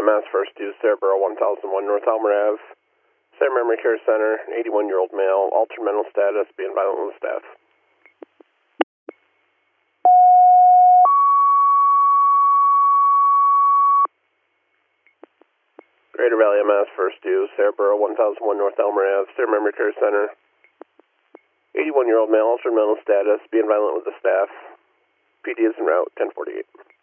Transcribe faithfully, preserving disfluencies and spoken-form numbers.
M S, first due, Cerebral one thousand one North Elmer Ave. Center Memory Care Center, eighty-one-year-old male, altered mental status, being violent with staff. Greater Valley M S, first due, Cerebral one thousand one North Elmer Ave. Center Memory Care Center, eighty-one-year-old male, altered mental status, being violent with the staff. P D is en route, ten forty-eight.